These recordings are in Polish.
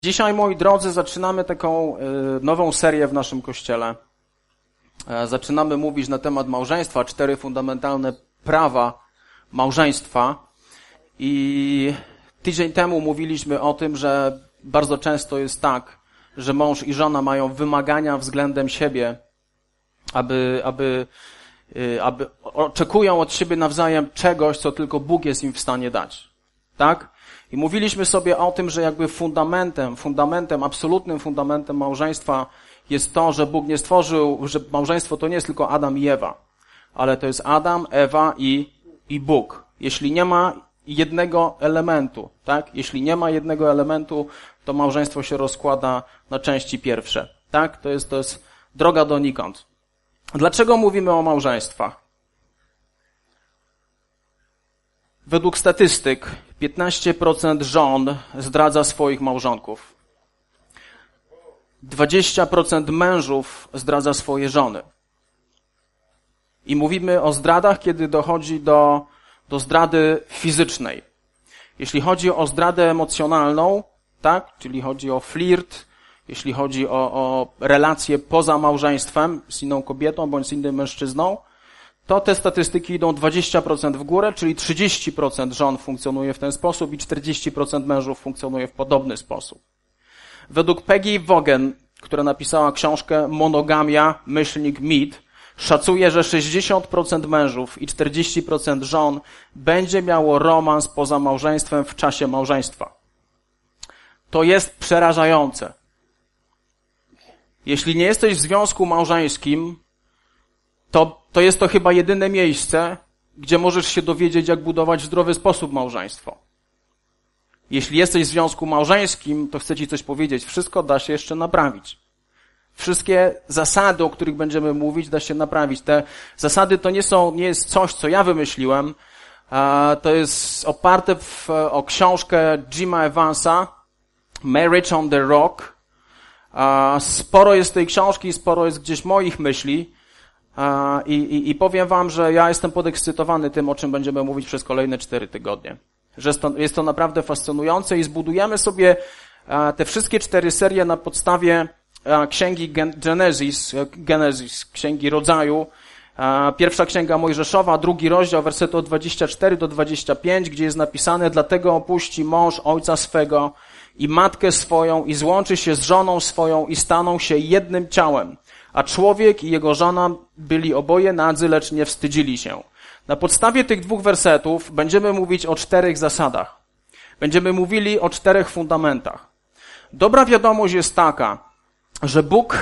Dzisiaj, moi drodzy, zaczynamy taką nową serię w naszym Kościele. Zaczynamy mówić na temat małżeństwa, 4 fundamentalne prawa małżeństwa. I tydzień temu mówiliśmy o tym, że bardzo często jest tak, że mąż i żona mają wymagania względem siebie, aby oczekują od siebie nawzajem czegoś, co tylko Bóg jest im w stanie dać. Tak? I mówiliśmy sobie o tym, że jakby absolutnym fundamentem małżeństwa jest to, że Bóg nie stworzył, że małżeństwo to nie jest tylko Adam i Ewa, ale to jest Adam, Ewa i Bóg. Jeśli nie ma jednego elementu, tak? Jeśli nie ma jednego elementu, to małżeństwo się rozkłada na części pierwsze, tak? To jest droga donikąd. Dlaczego mówimy o małżeństwach? Według statystyk 15% żon zdradza swoich małżonków. 20% mężów zdradza swoje żony. I mówimy o zdradach, kiedy dochodzi do zdrady fizycznej. Jeśli chodzi o zdradę emocjonalną, tak, czyli chodzi o flirt, jeśli chodzi o relacje poza małżeństwem z inną kobietą bądź z innym mężczyzną, to te statystyki idą 20% w górę, czyli 30% żon funkcjonuje w ten sposób i 40% mężów funkcjonuje w podobny sposób. Według Peggy Vaughan, która napisała książkę Monogamia, mit, szacuje, że 60% mężów i 40% żon będzie miało romans poza małżeństwem w czasie małżeństwa. To jest przerażające. Jeśli nie jesteś w związku małżeńskim, to jest to chyba jedyne miejsce, gdzie możesz się dowiedzieć, jak budować w zdrowy sposób małżeństwo. Jeśli jesteś w związku małżeńskim, to chcę ci coś powiedzieć. Wszystko da się jeszcze naprawić. Wszystkie zasady, o których będziemy mówić, da się naprawić. Te zasady to nie jest coś, co ja wymyśliłem. To jest oparte o książkę Jima Evansa, Marriage on the Rock. Sporo jest tej książki, sporo jest gdzieś moich myśli. I powiem wam, że ja jestem podekscytowany tym, o czym będziemy mówić przez kolejne 4 tygodnie. Że jest to naprawdę fascynujące i zbudujemy sobie te wszystkie 4 serie na podstawie księgi Genesis, księgi rodzaju. Pierwsza księga Mojżeszowa, 2 rozdział, wersety od 24 do 25, gdzie jest napisane: dlatego opuści mąż ojca swego i matkę swoją i złączy się z żoną swoją i staną się jednym ciałem. A człowiek i jego żona byli oboje nadzy, lecz nie wstydzili się. Na podstawie tych 2 wersetów będziemy mówić o 4 zasadach. Będziemy mówili o 4 fundamentach. Dobra wiadomość jest taka, że Bóg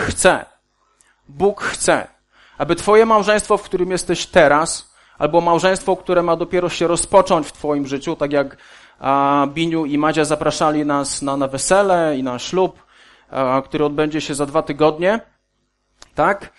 chce, aby twoje małżeństwo, w którym jesteś teraz, albo małżeństwo, które ma dopiero się rozpocząć w twoim życiu, tak jak Biniu i Madzia zapraszali nas na wesele i na ślub, który odbędzie się za 2 tygodnie, tak?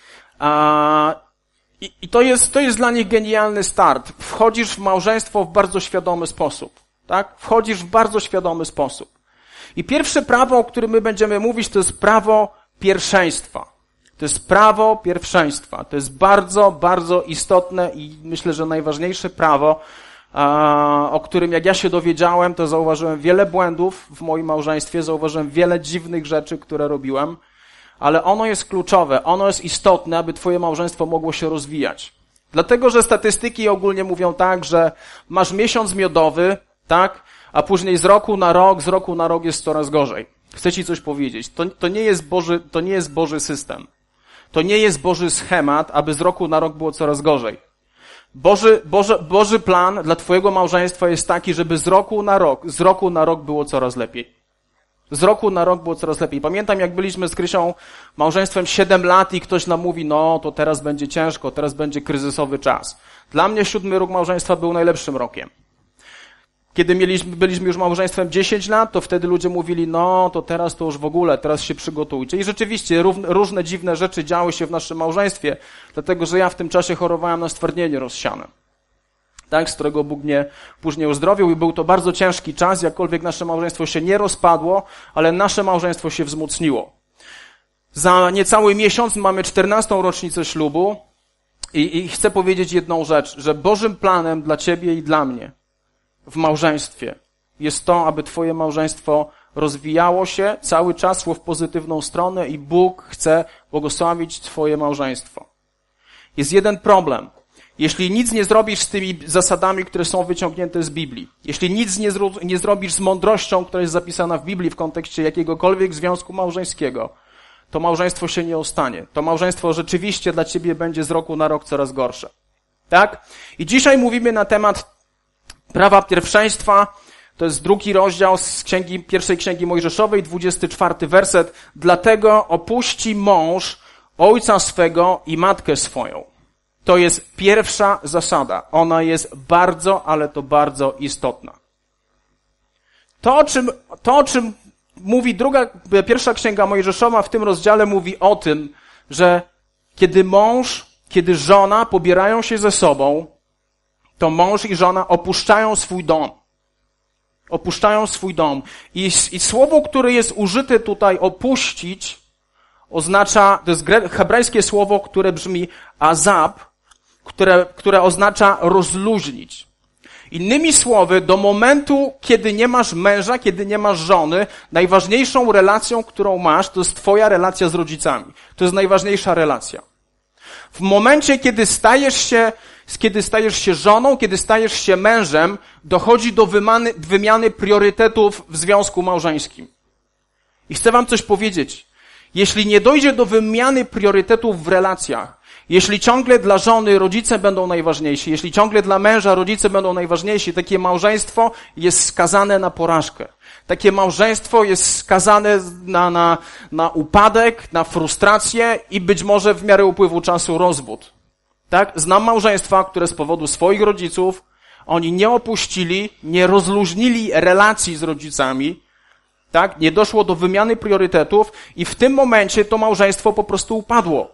I to jest dla nich genialny start. Wchodzisz w małżeństwo w bardzo świadomy sposób, tak? Wchodzisz w bardzo świadomy sposób. I pierwsze prawo, o którym my będziemy mówić, to jest prawo pierwszeństwa. To jest prawo pierwszeństwa. To jest bardzo, bardzo istotne i myślę, że najważniejsze prawo, o którym jak ja się dowiedziałem, to zauważyłem wiele błędów w moim małżeństwie, zauważyłem wiele dziwnych rzeczy, które robiłem. Ale ono jest kluczowe, ono jest istotne, aby twoje małżeństwo mogło się rozwijać. Dlatego, że statystyki ogólnie mówią tak, że masz miesiąc miodowy, tak, a później z roku na rok jest coraz gorzej. Chcę ci coś powiedzieć. To nie jest Boży system. To nie jest Boży schemat, aby z roku na rok było coraz gorzej. Boży plan dla twojego małżeństwa jest taki, żeby z roku na rok było coraz lepiej. Z roku na rok było coraz lepiej. Pamiętam, jak byliśmy z Krysią małżeństwem 7 lat i ktoś nam mówi, no to teraz będzie ciężko, teraz będzie kryzysowy czas. Dla mnie 7 rok małżeństwa był najlepszym rokiem. Kiedy byliśmy już małżeństwem 10 lat, to wtedy ludzie mówili, no to teraz to już w ogóle, teraz się przygotujcie. I rzeczywiście różne dziwne rzeczy działy się w naszym małżeństwie, dlatego że ja w tym czasie chorowałem na stwardnienie rozsiane. Tak, z którego Bóg mnie później uzdrowił i był to bardzo ciężki czas, jakkolwiek nasze małżeństwo się nie rozpadło, ale nasze małżeństwo się wzmocniło. Za niecały miesiąc mamy 14. rocznicę ślubu i chcę powiedzieć jedną rzecz, że Bożym planem dla ciebie i dla mnie w małżeństwie jest to, aby twoje małżeństwo rozwijało się cały czas w pozytywną stronę i Bóg chce błogosławić twoje małżeństwo. Jest jeden problem. Jeśli nic nie zrobisz z tymi zasadami, które są wyciągnięte z Biblii, jeśli nic nie zrobisz z mądrością, która jest zapisana w Biblii w kontekście jakiegokolwiek związku małżeńskiego, to małżeństwo się nie ostanie. To małżeństwo rzeczywiście dla ciebie będzie z roku na rok coraz gorsze. Tak? I dzisiaj mówimy na temat prawa pierwszeństwa. To jest 2 rozdział z pierwszej księgi Mojżeszowej, 24 werset. Dlatego opuści mąż ojca swego i matkę swoją. To jest pierwsza zasada. Ona jest bardzo, ale to bardzo istotna. To, o czym mówi pierwsza księga Mojżeszowa w tym rozdziale, mówi o tym, że kiedy żona pobierają się ze sobą, to mąż i żona opuszczają swój dom. Opuszczają swój dom. I słowo, które jest użyte tutaj, opuścić, oznacza, to jest hebrajskie słowo, które brzmi azab, które oznacza rozluźnić. Innymi słowy, do momentu, kiedy nie masz męża, kiedy nie masz żony, najważniejszą relacją, którą masz, to jest twoja relacja z rodzicami. To jest najważniejsza relacja. W momencie, kiedy stajesz się żoną, kiedy stajesz się mężem, dochodzi do wymiany priorytetów w związku małżeńskim. I chcę wam coś powiedzieć. Jeśli nie dojdzie do wymiany priorytetów w relacjach, jeśli ciągle dla żony rodzice będą najważniejsi, jeśli ciągle dla męża rodzice będą najważniejsi, takie małżeństwo jest skazane na porażkę. Takie małżeństwo jest skazane na upadek, na frustrację i być może w miarę upływu czasu rozwód. Tak? Znam małżeństwa, które z powodu swoich rodziców, oni nie opuścili, nie rozluźnili relacji z rodzicami, tak? Nie doszło do wymiany priorytetów i w tym momencie to małżeństwo po prostu upadło.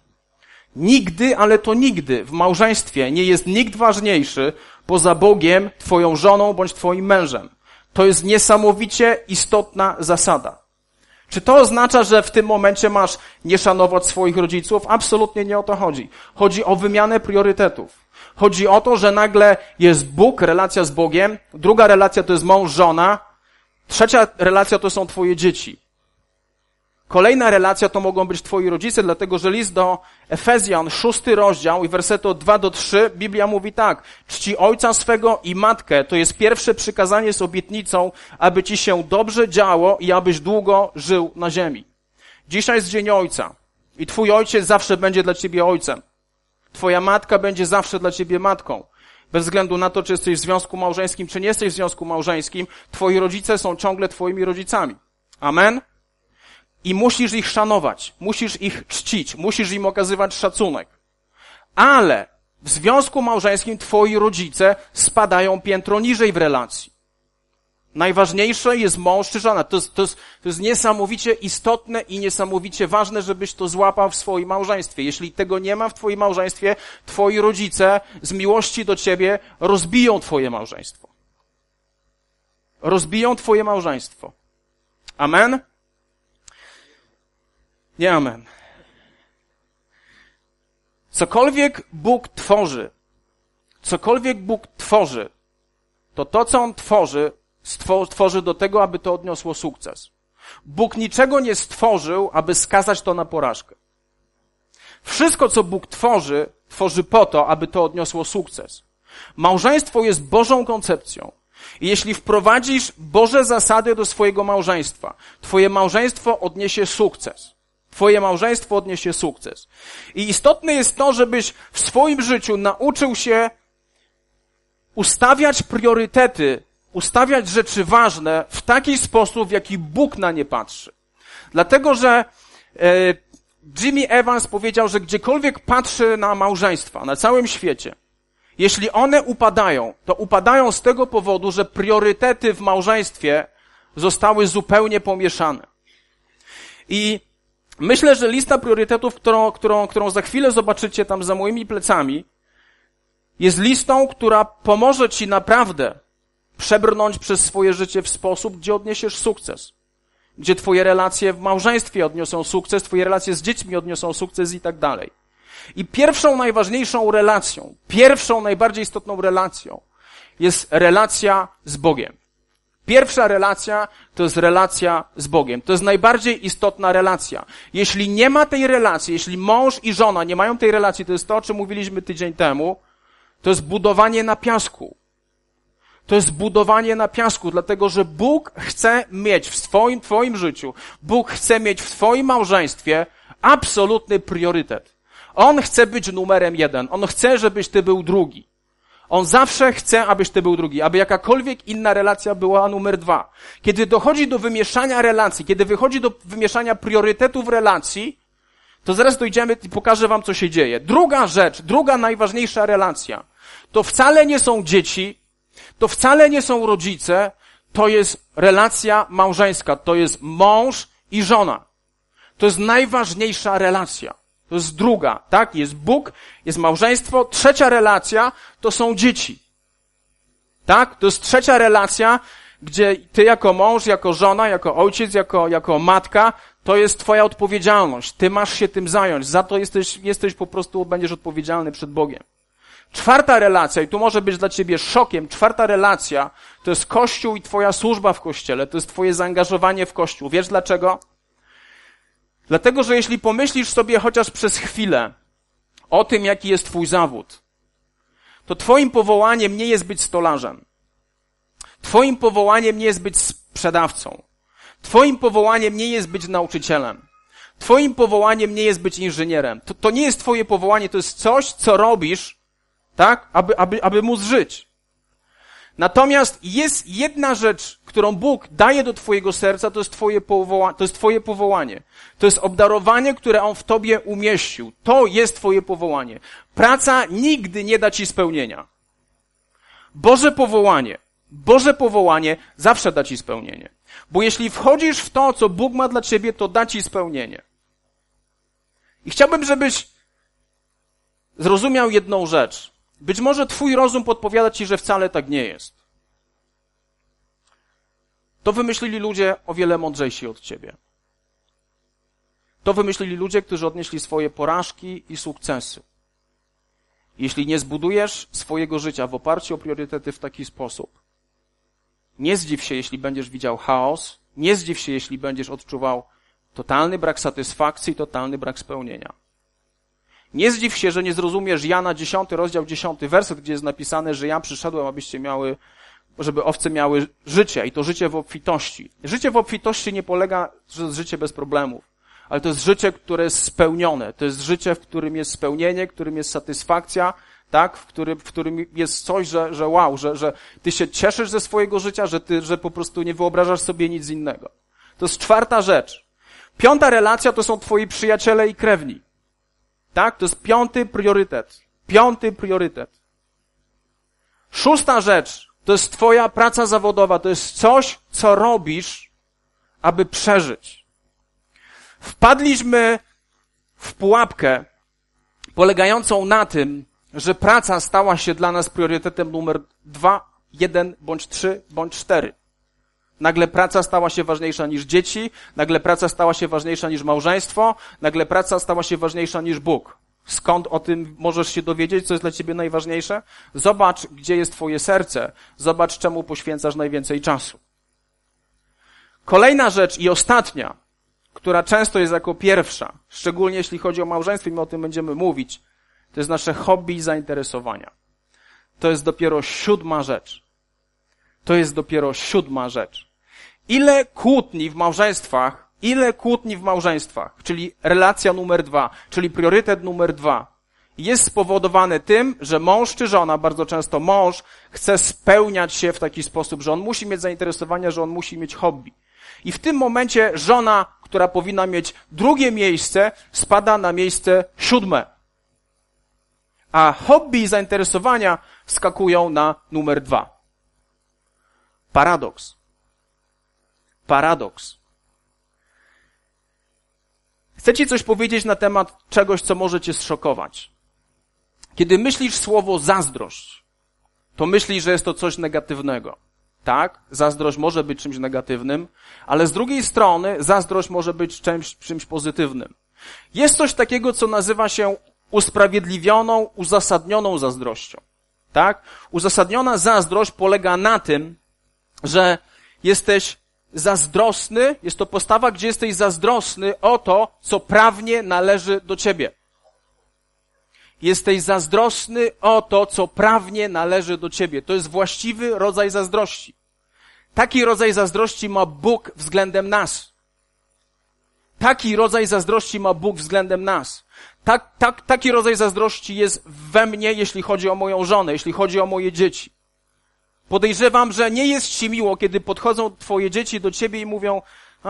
Nigdy, ale to nigdy w małżeństwie nie jest nikt ważniejszy poza Bogiem, twoją żoną bądź twoim mężem. To jest niesamowicie istotna zasada. Czy to oznacza, że w tym momencie masz nie szanować swoich rodziców? Absolutnie nie o to chodzi. Chodzi o wymianę priorytetów. Chodzi o to, że nagle jest Bóg, relacja z Bogiem, druga relacja to jest mąż, żona, trzecia relacja to są twoje dzieci. Kolejna relacja to mogą być twoi rodzice, dlatego że list do Efezjan, 6 rozdział i wersety od 2 do 3, Biblia mówi tak: czci ojca swego i matkę, to jest pierwsze przykazanie z obietnicą, aby ci się dobrze działo i abyś długo żył na ziemi. Dzisiaj jest dzień ojca i twój ojciec zawsze będzie dla ciebie ojcem. Twoja matka będzie zawsze dla ciebie matką. Bez względu na to, czy jesteś w związku małżeńskim, czy nie jesteś w związku małżeńskim, twoi rodzice są ciągle twoimi rodzicami. Amen? I musisz ich szanować, musisz ich czcić, musisz im okazywać szacunek. Ale w związku małżeńskim twoi rodzice spadają piętro niżej w relacji. Najważniejsze jest mąż czy żona. To jest niesamowicie istotne i niesamowicie ważne, żebyś to złapał w swoim małżeństwie. Jeśli tego nie ma w twoim małżeństwie, twoi rodzice z miłości do ciebie rozbiją twoje małżeństwo. Rozbiją twoje małżeństwo. Amen? Nie amen. Cokolwiek Bóg tworzy, to co On tworzy do tego, aby to odniosło sukces. Bóg niczego nie stworzył, aby skazać to na porażkę. Wszystko, co Bóg tworzy po to, aby to odniosło sukces. Małżeństwo jest Bożą koncepcją. I jeśli wprowadzisz Boże zasady do swojego małżeństwa, twoje małżeństwo odniesie sukces. Twoje małżeństwo odniesie sukces. I istotne jest to, żebyś w swoim życiu nauczył się ustawiać priorytety, ustawiać rzeczy ważne w taki sposób, w jaki Bóg na nie patrzy. Dlatego, że Jimmy Evans powiedział, że gdziekolwiek patrzy na małżeństwa, na całym świecie, jeśli one upadają, to upadają z tego powodu, że priorytety w małżeństwie zostały zupełnie pomieszane. I myślę, że lista priorytetów, którą za chwilę zobaczycie tam za moimi plecami, jest listą, która pomoże ci naprawdę przebrnąć przez swoje życie w sposób, gdzie odniesiesz sukces. Gdzie twoje relacje w małżeństwie odniosą sukces, twoje relacje z dziećmi odniosą sukces i tak dalej. I pierwszą, najważniejszą relacją, pierwszą, najbardziej istotną relacją jest relacja z Bogiem. Pierwsza relacja to jest relacja z Bogiem. To jest najbardziej istotna relacja. Jeśli nie ma tej relacji, jeśli mąż i żona nie mają tej relacji, to jest to, o czym mówiliśmy tydzień temu, to jest budowanie na piasku. To jest budowanie na piasku, dlatego że Bóg chce mieć w twoim życiu, Bóg chce mieć w twoim małżeństwie absolutny priorytet. On chce być numerem 1. On chce, żebyś ty był drugi. On zawsze chce, abyś ty był drugi, aby jakakolwiek inna relacja była numer 2. Kiedy dochodzi do wymieszania relacji, kiedy wychodzi do wymieszania priorytetów relacji, to zaraz dojdziemy i pokażę wam, co się dzieje. Druga rzecz, druga najważniejsza relacja, to wcale nie są dzieci, to wcale nie są rodzice, to jest relacja małżeńska, to jest mąż i żona. To jest najważniejsza relacja. To jest druga, tak? Jest Bóg, jest małżeństwo. Trzecia relacja to są dzieci. Tak? To jest trzecia relacja, gdzie ty jako mąż, jako żona, jako ojciec, jako matka, to jest twoja odpowiedzialność. Ty masz się tym zająć. Za to jesteś po prostu, będziesz odpowiedzialny przed Bogiem. Czwarta relacja, i tu może być dla ciebie szokiem, czwarta relacja to jest Kościół i twoja służba w Kościele, to jest twoje zaangażowanie w Kościół. Wiesz dlaczego? Dlatego, że jeśli pomyślisz sobie chociaż przez chwilę o tym, jaki jest twój zawód, to twoim powołaniem nie jest być stolarzem. Twoim powołaniem nie jest być sprzedawcą. Twoim powołaniem nie jest być nauczycielem. Twoim powołaniem nie jest być inżynierem. To nie jest twoje powołanie, to jest coś, co robisz, tak, aby móc żyć. Natomiast jest jedna rzecz, którą Bóg daje do twojego serca, to jest twoje powołanie. To jest obdarowanie, które On w tobie umieścił. To jest twoje powołanie. Praca nigdy nie da ci spełnienia. Boże powołanie zawsze da ci spełnienie. Bo jeśli wchodzisz w to, co Bóg ma dla ciebie, to da ci spełnienie. I chciałbym, żebyś zrozumiał jedną rzecz. Być może twój rozum podpowiada ci, że wcale tak nie jest. To wymyślili ludzie o wiele mądrzejsi od ciebie. To wymyślili ludzie, którzy odnieśli swoje porażki i sukcesy. Jeśli nie zbudujesz swojego życia w oparciu o priorytety w taki sposób, nie zdziw się, jeśli będziesz widział chaos, nie zdziw się, jeśli będziesz odczuwał totalny brak satysfakcji i totalny brak spełnienia. Nie zdziw się, że nie zrozumiesz Jana 10, rozdział 10, werset, gdzie jest napisane, że ja przyszedłem, żeby owce miały życie i to życie w obfitości. Życie w obfitości nie polega, że to jest życie bez problemów, ale to jest życie, które jest spełnione. To jest życie, w którym jest spełnienie, w którym jest satysfakcja, tak? W którym jest coś, że wow, że ty się cieszysz ze swojego życia, że po prostu nie wyobrażasz sobie nic innego. To jest czwarta rzecz. Piąta relacja to są twoi przyjaciele i krewni. Tak? To jest piąty priorytet. Szósta rzecz to jest twoja praca zawodowa. To jest coś, co robisz, aby przeżyć. Wpadliśmy w pułapkę polegającą na tym, że praca stała się dla nas priorytetem numer 2, 1, bądź 3, bądź 4. Nagle praca stała się ważniejsza niż dzieci, nagle praca stała się ważniejsza niż małżeństwo, nagle praca stała się ważniejsza niż Bóg. Skąd o tym możesz się dowiedzieć, co jest dla ciebie najważniejsze? Zobacz, gdzie jest twoje serce. Zobacz, czemu poświęcasz najwięcej czasu. Kolejna rzecz i ostatnia, która często jest jako pierwsza, szczególnie jeśli chodzi o małżeństwo i my o tym będziemy mówić, to jest nasze hobby i zainteresowania. To jest dopiero siódma rzecz. Ile kłótni w małżeństwach, czyli relacja numer 2, czyli priorytet numer 2, jest spowodowane tym, że mąż czy żona, bardzo często mąż, chce spełniać się w taki sposób, że on musi mieć zainteresowania, że on musi mieć hobby. I w tym momencie żona, która powinna mieć drugie miejsce, spada na miejsce 7. A hobby i zainteresowania skakują na numer 2. Paradoks. Chcę ci coś powiedzieć na temat czegoś, co może cię zszokować. Kiedy myślisz słowo zazdrość, to myślisz, że jest to coś negatywnego. Tak, zazdrość może być czymś negatywnym, ale z drugiej strony zazdrość może być czymś pozytywnym. Jest coś takiego, co nazywa się usprawiedliwioną, uzasadnioną zazdrością. Tak? Uzasadniona zazdrość polega na tym, że jesteś zazdrosny, jest to postawa, gdzie jesteś zazdrosny o to, co prawnie należy do ciebie. Jesteś zazdrosny o to, co prawnie należy do ciebie. To jest właściwy rodzaj zazdrości. Taki rodzaj zazdrości ma Bóg względem nas. Taki rodzaj zazdrości ma Bóg względem nas. Taki rodzaj zazdrości jest we mnie, jeśli chodzi o moją żonę, jeśli chodzi o moje dzieci. Podejrzewam, że nie jest ci miło, kiedy podchodzą twoje dzieci do ciebie i mówią: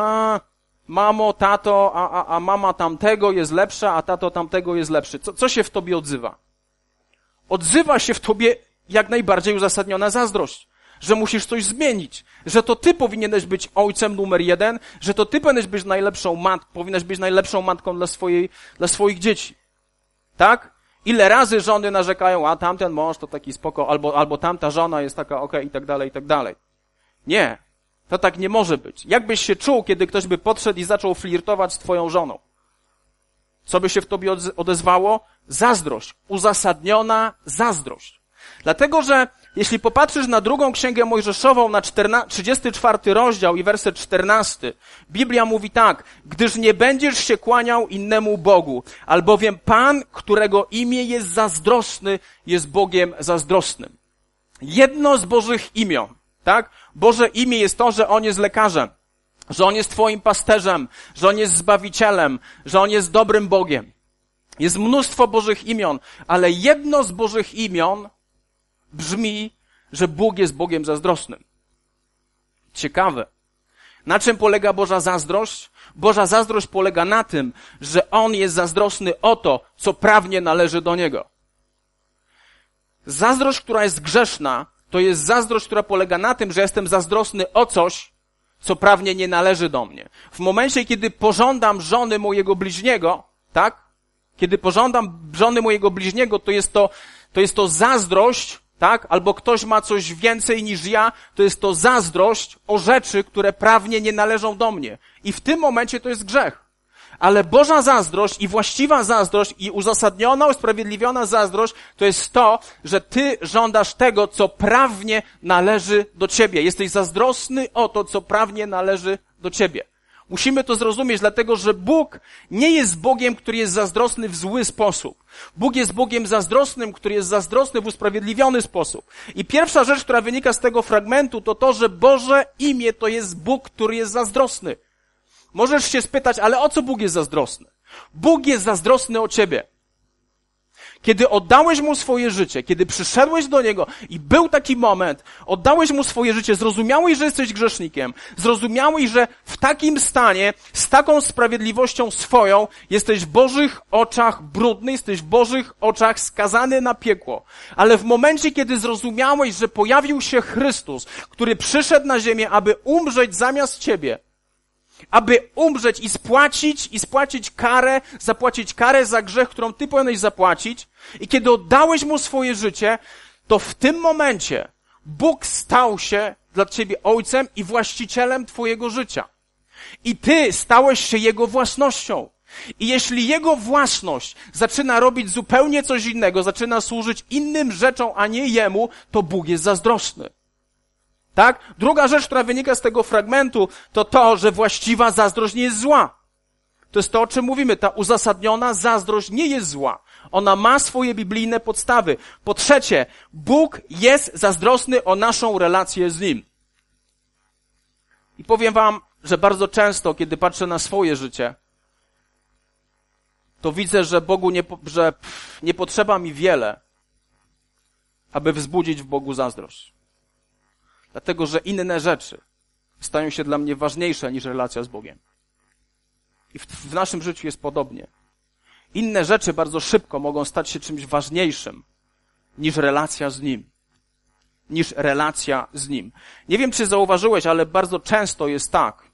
mamo, tato, a mama tamtego jest lepsza, a tato tamtego jest lepszy. Co się w tobie odzywa? Odzywa się w tobie jak najbardziej uzasadniona zazdrość, że musisz coś zmienić, że to ty powinieneś być ojcem numer 1, że to ty powinieneś być powinnaś być najlepszą matką dla swoich dzieci. Tak? Ile razy żony narzekają: a tamten mąż to taki spoko, albo tamta żona jest taka okej, i tak dalej, i tak dalej. Nie. To tak nie może być. Jak byś się czuł, kiedy ktoś by podszedł i zaczął flirtować z twoją żoną? Co by się w tobie odezwało? Zazdrość. Uzasadniona zazdrość. Dlatego, że jeśli popatrzysz na 2 Księgę Mojżeszową, na 34 rozdział i werset 14, Biblia mówi tak: gdyż nie będziesz się kłaniał innemu Bogu, albowiem Pan, którego imię jest zazdrosny, jest Bogiem zazdrosnym. Jedno z Bożych imion, tak? Boże imię jest to, że On jest lekarzem, że On jest twoim pasterzem, że On jest Zbawicielem, że On jest dobrym Bogiem. Jest mnóstwo Bożych imion, ale jedno z Bożych imion brzmi, że Bóg jest Bogiem zazdrosnym. Ciekawe. Na czym polega Boża zazdrość? Boża zazdrość polega na tym, że On jest zazdrosny o to, co prawnie należy do Niego. Zazdrość, która jest grzeszna, to jest zazdrość, która polega na tym, że jestem zazdrosny o coś, co prawnie nie należy do mnie. W momencie, kiedy pożądam żony mojego bliźniego, tak? Kiedy pożądam żony mojego bliźniego, to jest to zazdrość, tak? Albo ktoś ma coś więcej niż ja, to jest to zazdrość o rzeczy, które prawnie nie należą do mnie. I w tym momencie to jest grzech. Ale Boża zazdrość i właściwa zazdrość i uzasadniona, usprawiedliwiona zazdrość to jest to, że ty żądasz tego, co prawnie należy do ciebie. Jesteś zazdrosny o to, co prawnie należy do ciebie. Musimy to zrozumieć, dlatego że Bóg nie jest Bogiem, który jest zazdrosny w zły sposób. Bóg jest Bogiem zazdrosnym, który jest zazdrosny w usprawiedliwiony sposób. I pierwsza rzecz, która wynika z tego fragmentu, to to, że Boże imię to jest Bóg, który jest zazdrosny. Możesz się spytać, ale o co Bóg jest zazdrosny? Bóg jest zazdrosny o ciebie. Kiedy oddałeś Mu swoje życie, kiedy przyszedłeś do Niego i był taki moment, oddałeś Mu swoje życie, zrozumiałeś, że jesteś grzesznikiem, zrozumiałeś, że w takim stanie, z taką sprawiedliwością swoją, jesteś w Bożych oczach brudny, jesteś w Bożych oczach skazany na piekło. Ale w momencie, kiedy zrozumiałeś, że pojawił się Chrystus, który przyszedł na ziemię, aby umrzeć zamiast ciebie, aby umrzeć i spłacić karę, zapłacić karę za grzech, którą ty powinieneś zapłacić. I kiedy oddałeś Mu swoje życie, to w tym momencie Bóg stał się dla ciebie Ojcem i właścicielem twojego życia. I ty stałeś się Jego własnością. I jeśli Jego własność zaczyna robić zupełnie coś innego, zaczyna służyć innym rzeczom, a nie Jemu, to Bóg jest zazdrosny. Tak? Druga rzecz, która wynika z tego fragmentu, to to, że właściwa zazdrość nie jest zła. To jest to, o czym mówimy. Ta uzasadniona zazdrość nie jest zła. Ona ma swoje biblijne podstawy. Po trzecie, Bóg jest zazdrosny o naszą relację z Nim. I powiem wam, że bardzo często, kiedy patrzę na swoje życie, to widzę, że Bogu nie potrzeba mi wiele, aby wzbudzić w Bogu zazdrość. Dlatego, że inne rzeczy stają się dla mnie ważniejsze niż relacja z Bogiem. I w naszym życiu jest podobnie. Inne rzeczy bardzo szybko mogą stać się czymś ważniejszym niż relacja z Nim. Nie wiem, czy zauważyłeś, ale bardzo często jest tak,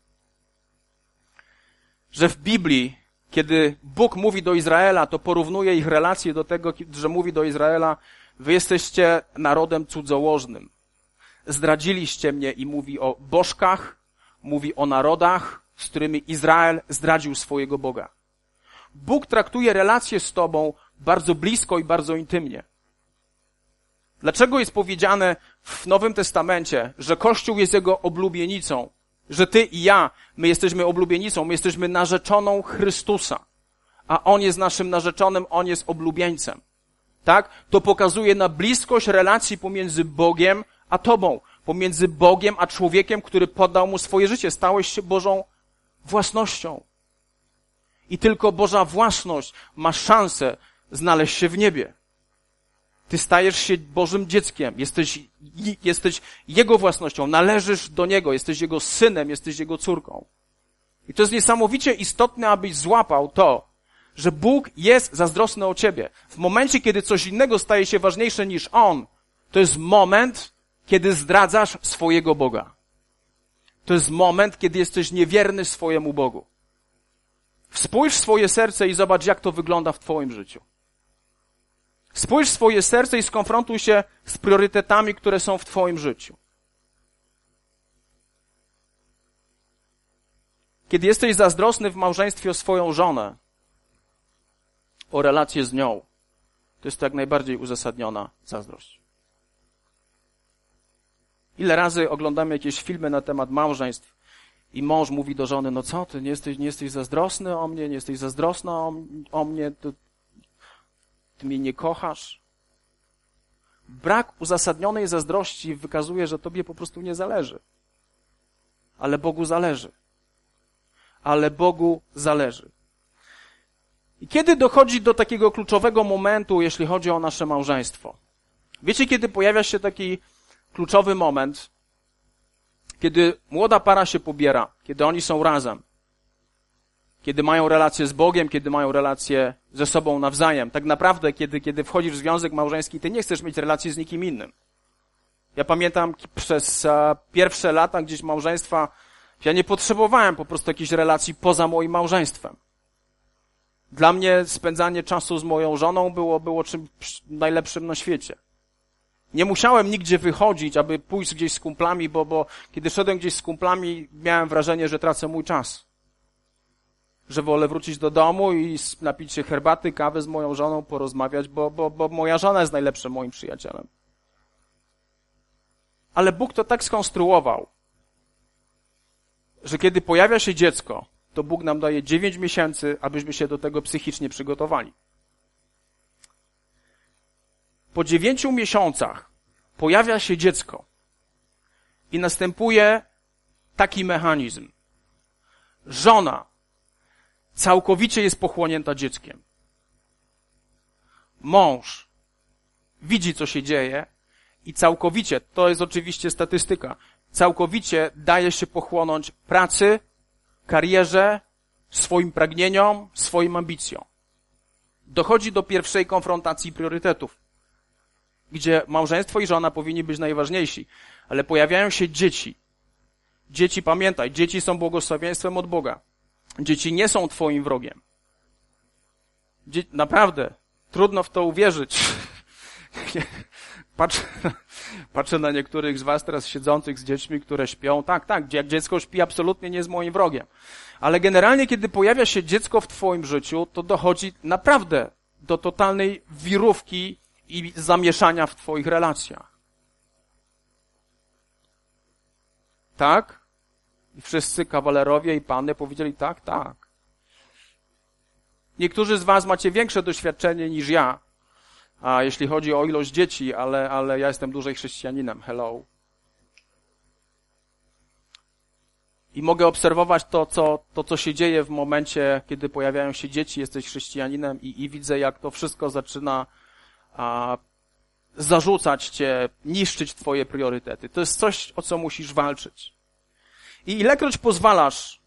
że w Biblii, kiedy Bóg mówi do Izraela, to porównuje ich relacje do tego, że mówi do Izraela: wy jesteście narodem cudzołożnym. Zdradziliście mnie, i mówi o bożkach, mówi o narodach, z którymi Izrael zdradził swojego Boga. Bóg traktuje relacje z tobą bardzo blisko i bardzo intymnie. Dlaczego jest powiedziane w Nowym Testamencie, że Kościół jest Jego oblubienicą, że ty i ja, my jesteśmy oblubienicą, my jesteśmy narzeczoną Chrystusa, a On jest naszym narzeczonym, On jest oblubieńcem. Tak? To pokazuje na bliskość relacji pomiędzy Bogiem a tobą, pomiędzy Bogiem a człowiekiem, który poddał Mu swoje życie. Stałeś się Bożą własnością. I tylko Boża własność ma szansę znaleźć się w niebie. Ty stajesz się Bożym dzieckiem, jesteś Jego własnością, należysz do Niego, jesteś Jego synem, jesteś Jego córką. I to jest niesamowicie istotne, abyś złapał to, że Bóg jest zazdrosny o ciebie. W momencie, kiedy coś innego staje się ważniejsze niż On, to jest moment, kiedy zdradzasz swojego Boga. To jest moment, kiedy jesteś niewierny swojemu Bogu. Spójrz w swoje serce i zobacz, jak to wygląda w twoim życiu. Spójrz w swoje serce i skonfrontuj się z priorytetami, które są w twoim życiu. Kiedy jesteś zazdrosny w małżeństwie o swoją żonę, o relację z nią, to jest to jak najbardziej uzasadniona zazdrość. Ile razy oglądamy jakieś filmy na temat małżeństw i mąż mówi do żony, no co, ty nie jesteś zazdrosny o mnie, nie jesteś zazdrosna o mnie, ty mnie nie kochasz. Brak uzasadnionej zazdrości wykazuje, że tobie po prostu nie zależy. Ale Bogu zależy. Ale Bogu zależy. I kiedy dochodzi do takiego kluczowego momentu, jeśli chodzi o nasze małżeństwo? Wiecie, kiedy pojawia się taki kluczowy moment, kiedy młoda para się pobiera, kiedy oni są razem, kiedy mają relację z Bogiem, kiedy mają relację ze sobą nawzajem. Tak naprawdę, kiedy wchodzisz w związek małżeński, ty nie chcesz mieć relacji z nikim innym. Ja pamiętam przez pierwsze lata gdzieś małżeństwa, ja nie potrzebowałem po prostu jakiejś relacji poza moim małżeństwem. Dla mnie spędzanie czasu z moją żoną było czymś najlepszym na świecie. Nie musiałem nigdzie wychodzić, aby pójść gdzieś z kumplami, bo kiedy szedłem gdzieś z kumplami, miałem wrażenie, że tracę mój czas. Że wolę wrócić do domu i napić się herbaty, kawy z moją żoną, porozmawiać, bo moja żona jest najlepszym moim przyjacielem. Ale Bóg to tak skonstruował, że kiedy pojawia się dziecko, to Bóg nam daje 9 miesięcy, abyśmy się do tego psychicznie przygotowali. Po 9 miesiącach pojawia się dziecko i następuje taki mechanizm. Żona całkowicie jest pochłonięta dzieckiem. Mąż widzi, co się dzieje i całkowicie, to jest oczywiście statystyka, całkowicie daje się pochłonąć pracy, karierze, swoim pragnieniom, swoim ambicjom. Dochodzi do pierwszej konfrontacji priorytetów, gdzie małżeństwo i żona powinni być najważniejsi, ale pojawiają się dzieci. Dzieci, pamiętaj, dzieci są błogosławieństwem od Boga. Dzieci nie są twoim wrogiem. Naprawdę, trudno w to uwierzyć. Patrzę na niektórych z was teraz siedzących z dziećmi, które śpią. Tak, jak dziecko śpi, absolutnie nie jest moim wrogiem. Ale generalnie, kiedy pojawia się dziecko w twoim życiu, to dochodzi naprawdę do totalnej wirówki i zamieszania w twoich relacjach. Tak? I wszyscy kawalerowie i panny powiedzieli tak. Niektórzy z was macie większe doświadczenie niż ja, a jeśli chodzi o ilość dzieci, ale ja jestem dłużej chrześcijaninem. Hello. I mogę obserwować to, co się dzieje w momencie, kiedy pojawiają się dzieci, jesteś chrześcijaninem i widzę, jak to wszystko zaczyna zarzucać cię, niszczyć twoje priorytety. To jest coś, o co musisz walczyć. I ilekroć pozwalasz,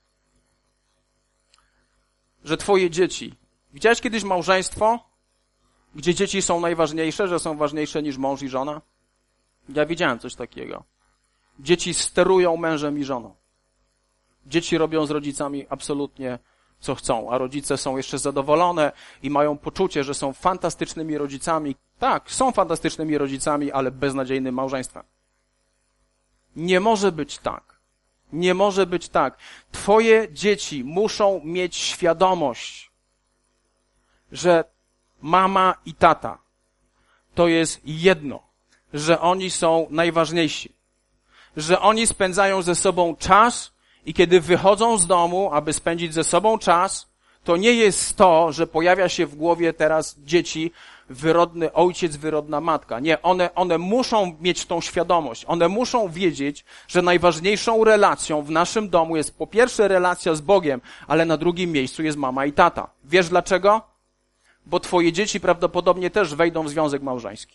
że twoje dzieci... Widziałeś kiedyś małżeństwo, gdzie dzieci są najważniejsze, że są ważniejsze niż mąż i żona? Ja widziałem coś takiego. Dzieci sterują mężem i żoną. Dzieci robią z rodzicami absolutnie co chcą, a rodzice są jeszcze zadowolone i mają poczucie, że są fantastycznymi rodzicami. Tak, są fantastycznymi rodzicami, ale beznadziejnym małżeństwem. Nie może być tak. Nie może być tak. Twoje dzieci muszą mieć świadomość, że mama i tata to jest jedno. że oni są najważniejsi. Że oni spędzają ze sobą czas i kiedy wychodzą z domu, aby spędzić ze sobą czas, to nie jest to, że pojawia się w głowie teraz dzieci wyrodny ojciec, wyrodna matka. Nie, one muszą mieć tą świadomość. One muszą wiedzieć, że najważniejszą relacją w naszym domu jest po pierwsze relacja z Bogiem, ale na drugim miejscu jest mama i tata. Wiesz dlaczego? Bo twoje dzieci prawdopodobnie też wejdą w związek małżeński.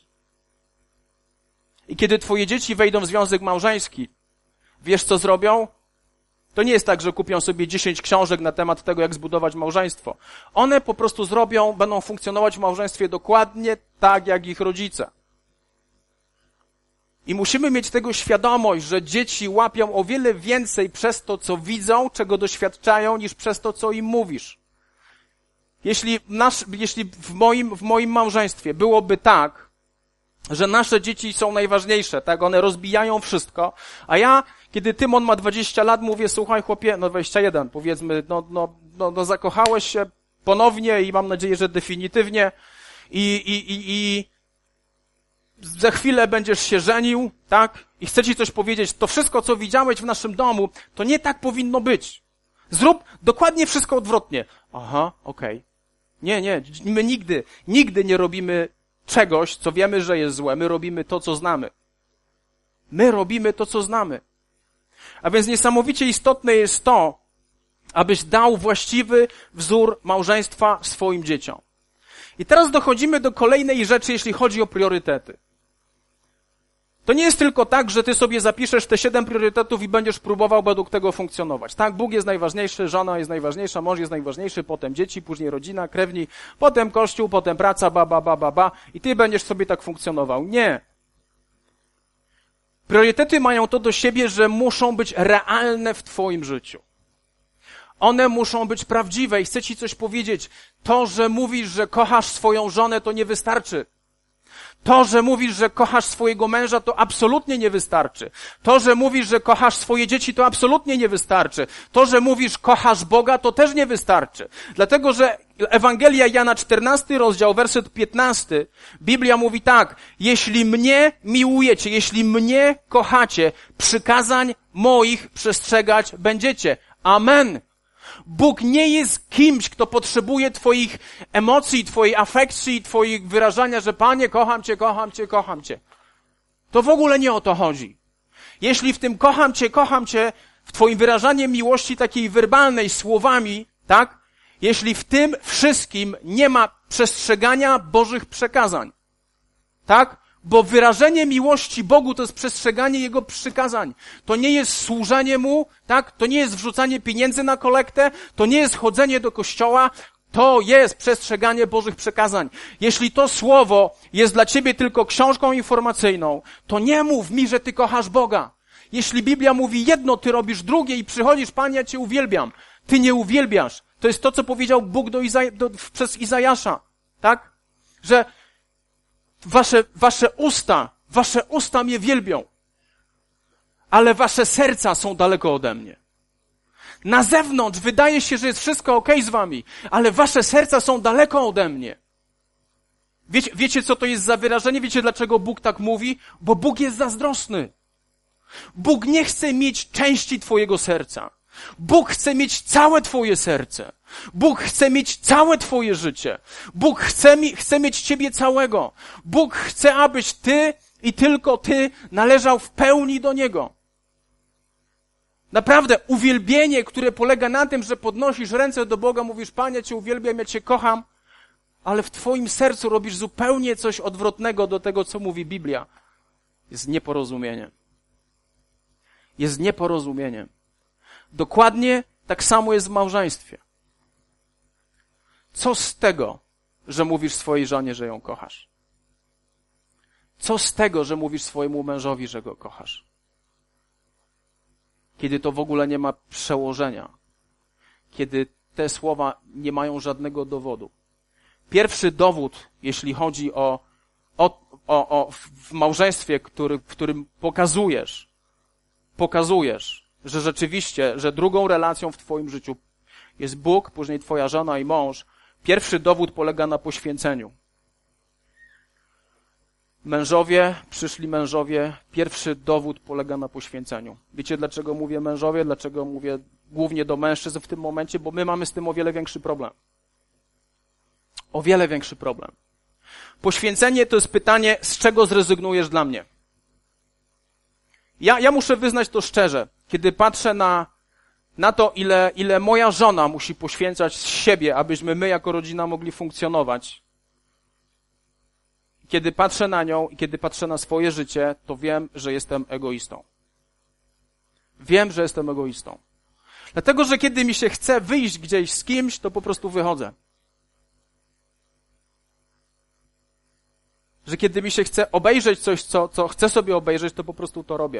I kiedy twoje dzieci wejdą w związek małżeński, wiesz co zrobią? To nie jest tak, że kupią sobie 10 książek na temat tego, jak zbudować małżeństwo. One po prostu będą funkcjonować w małżeństwie dokładnie tak, jak ich rodzice. I musimy mieć tego świadomość, że dzieci łapią o wiele więcej przez to, co widzą, czego doświadczają, niż przez to, co im mówisz. Jeśli w moim małżeństwie byłoby tak, że nasze dzieci są najważniejsze, tak, one rozbijają wszystko, a ja, kiedy Tymon ma 20 lat, mówię, słuchaj chłopie, 21, powiedzmy, zakochałeś się ponownie i mam nadzieję, że definitywnie i za chwilę będziesz się żenił, tak, i chcę ci coś powiedzieć, to wszystko, co widziałeś w naszym domu, to nie tak powinno być. Zrób dokładnie wszystko odwrotnie. Aha, okej. Nie, my nigdy nie robimy czegoś, co wiemy, że jest złe. My robimy to, co znamy. My robimy to, co znamy. A więc niesamowicie istotne jest to, abyś dał właściwy wzór małżeństwa swoim dzieciom. I teraz dochodzimy do kolejnej rzeczy, jeśli chodzi o priorytety. To nie jest tylko tak, że ty sobie zapiszesz te 7 priorytetów i będziesz próbował według tego funkcjonować. Tak, Bóg jest najważniejszy, żona jest najważniejsza, mąż jest najważniejszy, potem dzieci, później rodzina, krewni, potem kościół, potem praca, i ty będziesz sobie tak funkcjonował. Nie. Priorytety mają to do siebie, że muszą być realne w twoim życiu. One muszą być prawdziwe i chcę ci coś powiedzieć. To, że mówisz, że kochasz swoją żonę, to nie wystarczy. To, że mówisz, że kochasz swojego męża, to absolutnie nie wystarczy. To, że mówisz, że kochasz swoje dzieci, to absolutnie nie wystarczy. To, że mówisz, kochasz Boga, to też nie wystarczy. Dlatego, że Ewangelia Jana 14 rozdział, werset 15, Biblia mówi tak, jeśli mnie miłujecie, jeśli mnie kochacie, przykazań moich przestrzegać będziecie. Amen. Bóg nie jest kimś, kto potrzebuje twoich emocji, twojej afekcji, twoich wyrażania, że Panie, kocham Cię, kocham Cię, kocham Cię. To w ogóle nie o to chodzi. Jeśli w tym kocham Cię, w twoim wyrażaniu miłości takiej werbalnej słowami, tak? Jeśli w tym wszystkim nie ma przestrzegania Bożych przekazań, tak? Bo wyrażenie miłości Bogu to jest przestrzeganie Jego przykazań. To nie jest służenie Mu, tak? To nie jest wrzucanie pieniędzy na kolektę, to nie jest chodzenie do kościoła, to jest przestrzeganie Bożych przekazań. Jeśli to słowo jest dla ciebie tylko książką informacyjną, to nie mów mi, że ty kochasz Boga. Jeśli Biblia mówi jedno, ty robisz drugie i przychodzisz, Panie, ja Cię uwielbiam. Ty nie uwielbiasz. To jest to, co powiedział Bóg przez Izajasza, tak? Że wasze usta mnie wielbią, ale wasze serca są daleko ode mnie. Na zewnątrz wydaje się, że jest wszystko okej z wami, ale wasze serca są daleko ode mnie. Wiecie, co to jest za wyrażenie? Wiecie, dlaczego Bóg tak mówi? Bo Bóg jest zazdrosny. Bóg nie chce mieć części twojego serca. Bóg chce mieć całe twoje serce. Bóg chce mieć całe twoje życie. Bóg chce mieć ciebie całego. Bóg chce, abyś ty i tylko ty należał w pełni do Niego. Naprawdę, uwielbienie, które polega na tym, że podnosisz ręce do Boga, mówisz, Panie, Cię uwielbiam, ja Cię kocham, ale w twoim sercu robisz zupełnie coś odwrotnego do tego, co mówi Biblia. Jest nieporozumieniem. Jest nieporozumieniem. Dokładnie tak samo jest w małżeństwie. Co z tego, że mówisz swojej żonie, że ją kochasz? Co z tego, że mówisz swojemu mężowi, że go kochasz? Kiedy to w ogóle nie ma przełożenia. Kiedy te słowa nie mają żadnego dowodu. Pierwszy dowód, jeśli chodzi w małżeństwie, w którym pokazujesz, że rzeczywiście, że drugą relacją w twoim życiu jest Bóg, później twoja żona i mąż. Pierwszy dowód polega na poświęceniu. Przyszli mężowie, pierwszy dowód polega na poświęceniu. Wiecie, dlaczego mówię mężowie? Dlaczego mówię głównie do mężczyzn w tym momencie? Bo my mamy z tym o wiele większy problem. O wiele większy problem. Poświęcenie to jest pytanie, z czego zrezygnujesz dla mnie? Ja muszę wyznać to szczerze. Kiedy patrzę na to, ile moja żona musi poświęcać z siebie, abyśmy my jako rodzina mogli funkcjonować. Kiedy patrzę na nią i kiedy patrzę na swoje życie, to wiem, że jestem egoistą. Wiem, że jestem egoistą. Dlatego, że kiedy mi się chce wyjść gdzieś z kimś, to po prostu wychodzę. Że kiedy mi się chce obejrzeć coś, co chcę sobie obejrzeć, to po prostu to robię.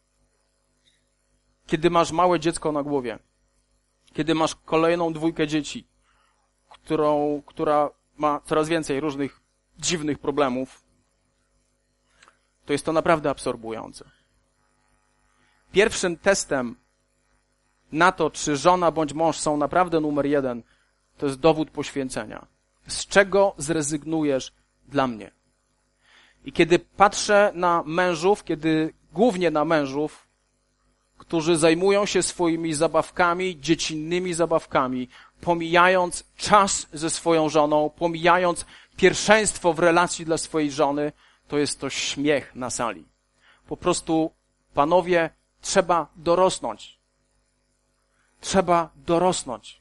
Kiedy masz małe dziecko na głowie, kiedy masz kolejną 2 dzieci, która ma coraz więcej różnych dziwnych problemów, to jest to naprawdę absorbujące. Pierwszym testem na to, czy żona bądź mąż są naprawdę numer 1, to jest dowód poświęcenia. Z czego zrezygnujesz dla mnie? I kiedy patrzę na mężów, głównie na mężów, którzy zajmują się swoimi zabawkami, dziecinnymi zabawkami, pomijając czas ze swoją żoną, pomijając pierwszeństwo w relacji dla swojej żony, to jest to śmiech na sali. Po prostu, panowie, trzeba dorosnąć. Trzeba dorosnąć.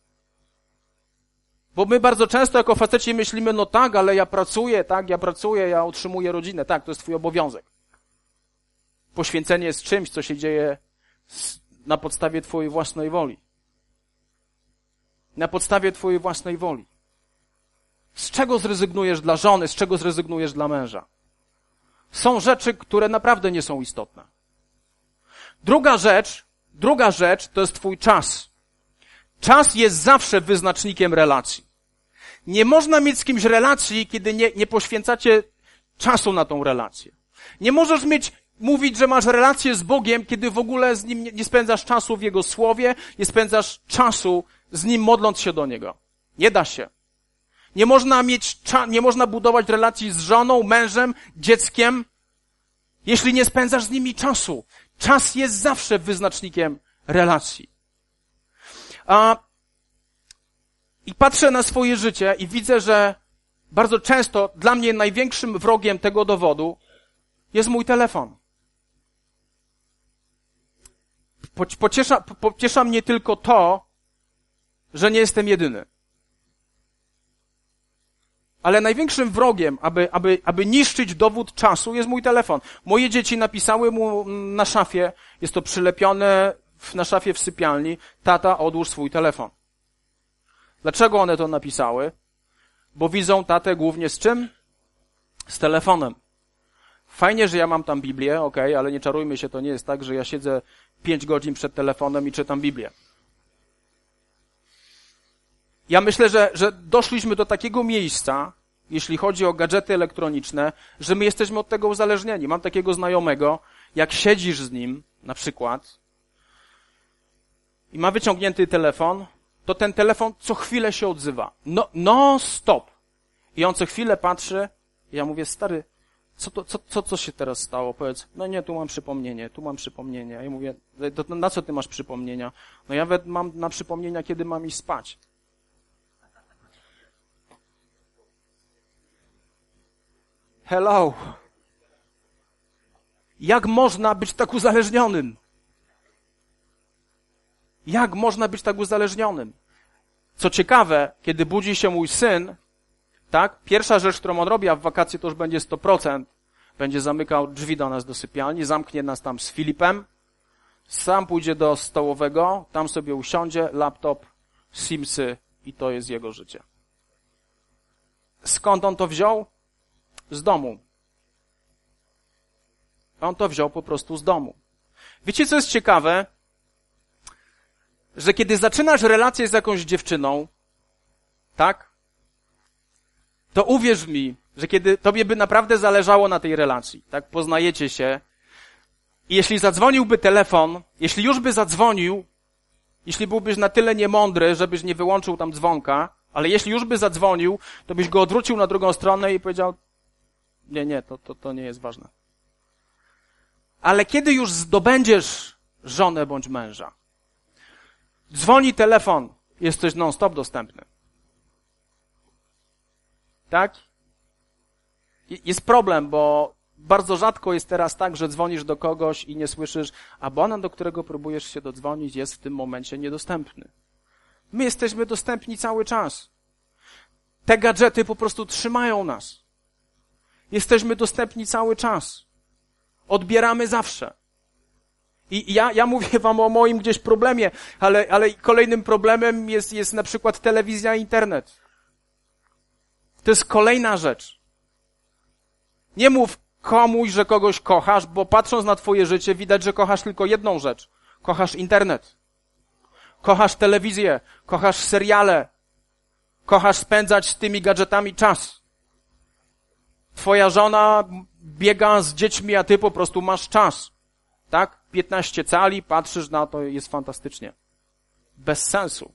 Bo my bardzo często jako faceci myślimy, no tak, ale ja pracuję, ja utrzymuję rodzinę. Tak, to jest twój obowiązek. Poświęcenie jest czymś, co się dzieje na podstawie twojej własnej woli. Na podstawie twojej własnej woli. Z czego zrezygnujesz dla żony, z czego zrezygnujesz dla męża? Są rzeczy, które naprawdę nie są istotne. Druga rzecz to jest twój czas. Czas jest zawsze wyznacznikiem relacji. Nie można mieć z kimś relacji, kiedy nie poświęcacie czasu na tą relację. Nie możesz mówić, że masz relację z Bogiem, kiedy w ogóle z Nim nie spędzasz czasu w Jego Słowie, nie spędzasz czasu z Nim modląc się do Niego. Nie da się. Nie można budować relacji z żoną, mężem, dzieckiem, jeśli nie spędzasz z nimi czasu. Czas jest zawsze wyznacznikiem relacji. I patrzę na swoje życie i widzę, że bardzo często dla mnie największym wrogiem tego dowodu jest mój telefon. Pociesza mnie tylko to, że nie jestem jedyny. Ale największym wrogiem, aby niszczyć dowód czasu, jest mój telefon. Moje dzieci napisały mu na szafie, jest to przylepione na szafie w sypialni, tata, odłóż swój telefon. Dlaczego one to napisały? Bo widzą tatę głównie z czym? Z telefonem. Fajnie, że ja mam tam Biblię, okej, ale nie czarujmy się, to nie jest tak, że ja siedzę 5 godzin przed telefonem i czytam Biblię. Ja myślę, że doszliśmy do takiego miejsca, jeśli chodzi o gadżety elektroniczne, że my jesteśmy od tego uzależnieni. Mam takiego znajomego, jak siedzisz z nim, na przykład, i ma wyciągnięty telefon, to ten telefon co chwilę się odzywa. No stop. I on co chwilę patrzy, i ja mówię, stary, co się teraz stało? Powiedz, no nie, tu mam przypomnienie. Ja mówię, to na co ty masz przypomnienia? No ja mam na przypomnienia, kiedy mam iść spać. Hello. Jak można być tak uzależnionym? Jak można być tak uzależnionym? Co ciekawe, kiedy budzi się mój syn, tak, pierwsza rzecz, którą on robi, a w wakacje to już będzie 100%, będzie zamykał drzwi do nas do sypialni, zamknie nas tam z Filipem, sam pójdzie do stołowego, tam sobie usiądzie, laptop, Simsy i to jest jego życie. Skąd on to wziął? Z domu. On to wziął po prostu z domu. Wiecie, co jest ciekawe? Że kiedy zaczynasz relację z jakąś dziewczyną, tak? To uwierz mi, że kiedy tobie by naprawdę zależało na tej relacji, tak? Poznajecie się i jeśli zadzwoniłby telefon, jeśli już by zadzwonił, jeśli byłbyś na tyle niemądry, żebyś nie wyłączył tam dzwonka, ale jeśli już by zadzwonił, to byś go odwrócił na drugą stronę i powiedział, Nie, to nie jest ważne. Ale kiedy już zdobędziesz żonę bądź męża, dzwoni telefon, jesteś non-stop dostępny. Tak? Jest problem, bo bardzo rzadko jest teraz tak, że dzwonisz do kogoś i nie słyszysz, abonent, do którego próbujesz się dodzwonić, jest w tym momencie niedostępny. My jesteśmy dostępni cały czas. Te gadżety po prostu trzymają nas. Jesteśmy dostępni cały czas. Odbieramy zawsze. I ja mówię wam o moim gdzieś problemie, ale kolejnym problemem jest na przykład telewizja i internet. To jest kolejna rzecz. Nie mów komuś, że kogoś kochasz, bo patrząc na twoje życie widać, że kochasz tylko jedną rzecz. Kochasz internet. Kochasz telewizję. Kochasz seriale. Kochasz spędzać z tymi gadżetami czas. Twoja żona biega z dziećmi, a ty po prostu masz czas. Tak? 15 cali, patrzysz na to, jest fantastycznie. Bez sensu.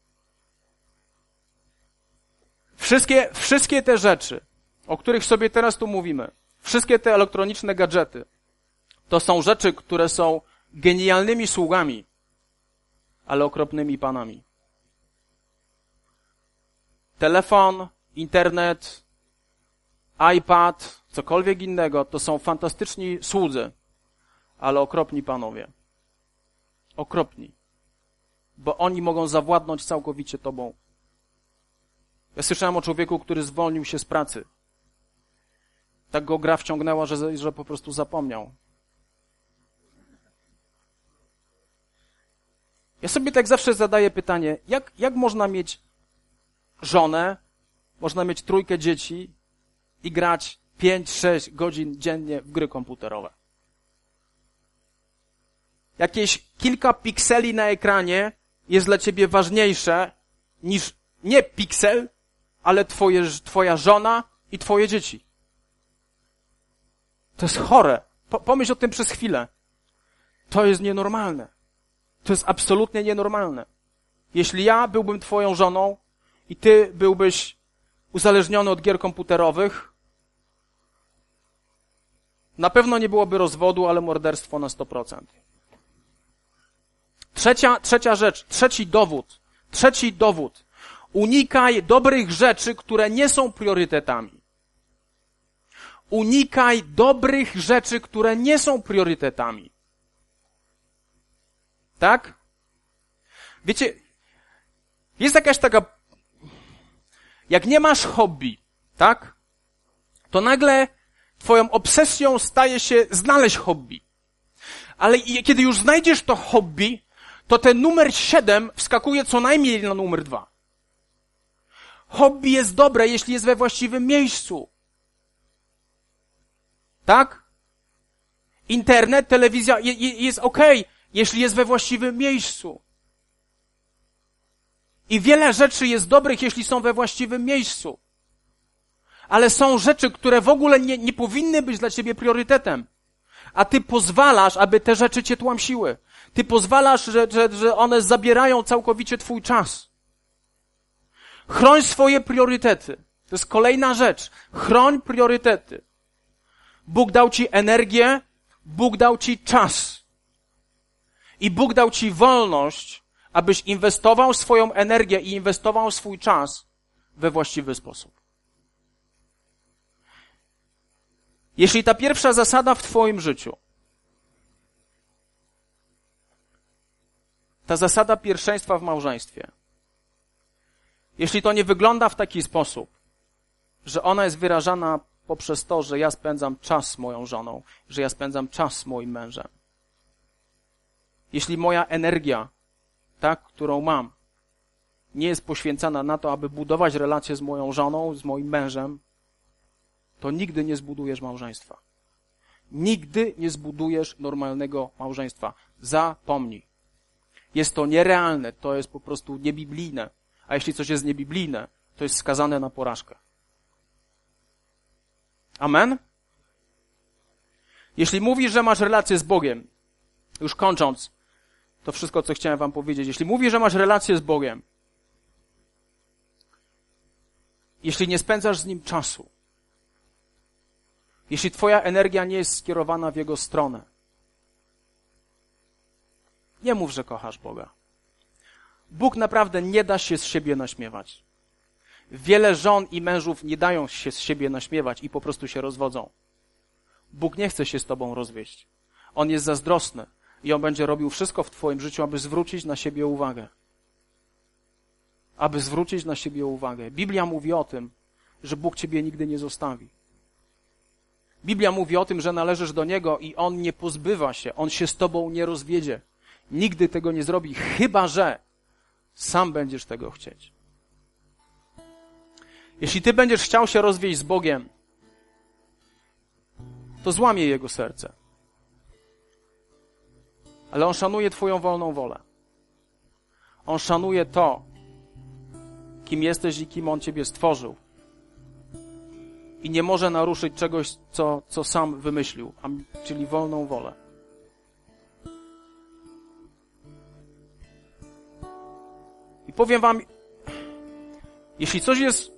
Wszystkie te rzeczy, o których sobie teraz tu mówimy, wszystkie te elektroniczne gadżety, to są rzeczy, które są genialnymi sługami, ale okropnymi panami. Telefon, internet, iPad, cokolwiek innego, to są fantastyczni słudzy, ale okropni panowie. Okropni. Bo oni mogą zawładnąć całkowicie tobą. Ja słyszałem o człowieku, który zwolnił się z pracy. Tak go gra wciągnęła, że po prostu zapomniał. Ja sobie tak zawsze zadaję pytanie, jak można mieć żonę, można mieć 3 dzieci i grać 5-6 godzin dziennie w gry komputerowe. Jakieś kilka pikseli na ekranie jest dla ciebie ważniejsze niż nie piksel, ale twoja żona i twoje dzieci. To jest chore. Pomyśl o tym przez chwilę. To jest nienormalne. To jest absolutnie nienormalne. Jeśli ja byłbym twoją żoną i ty byłbyś uzależniony od gier komputerowych, na pewno nie byłoby rozwodu, ale morderstwo na 100%. Trzecia rzecz, trzeci dowód. Unikaj dobrych rzeczy, które nie są priorytetami. Unikaj dobrych rzeczy, które nie są priorytetami. Tak? Wiecie, jest jakaś taka... Jak nie masz hobby, tak? To nagle twoją obsesją staje się znaleźć hobby. Ale kiedy już znajdziesz to hobby, to ten numer 7 wskakuje co najmniej na numer 2. Hobby jest dobre, jeśli jest we właściwym miejscu. Tak? Internet, telewizja jest okej, jeśli jest we właściwym miejscu. I wiele rzeczy jest dobrych, jeśli są we właściwym miejscu. Ale są rzeczy, które w ogóle nie powinny być dla ciebie priorytetem. A ty pozwalasz, aby te rzeczy cię tłamsiły. Ty pozwalasz, że one zabierają całkowicie twój czas. Chroń swoje priorytety. To jest kolejna rzecz. Chroń priorytety. Bóg dał ci energię, Bóg dał ci czas. I Bóg dał ci wolność, abyś inwestował swoją energię i inwestował swój czas we właściwy sposób. Jeśli ta pierwsza zasada w twoim życiu, ta zasada pierwszeństwa w małżeństwie, jeśli to nie wygląda w taki sposób, że ona jest wyrażana poprzez to, że ja spędzam czas z moją żoną, że ja spędzam czas z moim mężem. Jeśli moja energia, tak, którą mam, nie jest poświęcana na to, aby budować relacje z moją żoną, z moim mężem, to nigdy nie zbudujesz małżeństwa. Nigdy nie zbudujesz normalnego małżeństwa. Zapomnij. Jest to nierealne, to jest po prostu niebiblijne. A jeśli coś jest niebiblijne, to jest skazane na porażkę. Amen? Jeśli mówisz, że masz relację z Bogiem, już kończąc, to wszystko, co chciałem wam powiedzieć. Jeśli mówisz, że masz relację z Bogiem, jeśli nie spędzasz z Nim czasu, jeśli twoja energia nie jest skierowana w Jego stronę. Nie mów, że kochasz Boga. Bóg naprawdę nie da się z siebie naśmiewać. Wiele żon i mężów nie dają się z siebie naśmiewać i po prostu się rozwodzą. Bóg nie chce się z tobą rozwieść. On jest zazdrosny i On będzie robił wszystko w twoim życiu, aby zwrócić na siebie uwagę. Aby zwrócić na siebie uwagę. Biblia mówi o tym, że Bóg ciebie nigdy nie zostawi. Biblia mówi o tym, że należysz do Niego i On nie pozbywa się, On się z tobą nie rozwiedzie. Nigdy tego nie zrobi, chyba że sam będziesz tego chcieć. Jeśli ty będziesz chciał się rozwieść z Bogiem, to złamie Jego serce. Ale On szanuje twoją wolną wolę. On szanuje to, kim jesteś i kim On ciebie stworzył. I nie może naruszyć czegoś, co sam wymyślił, czyli wolną wolę. I powiem wam, jeśli coś jest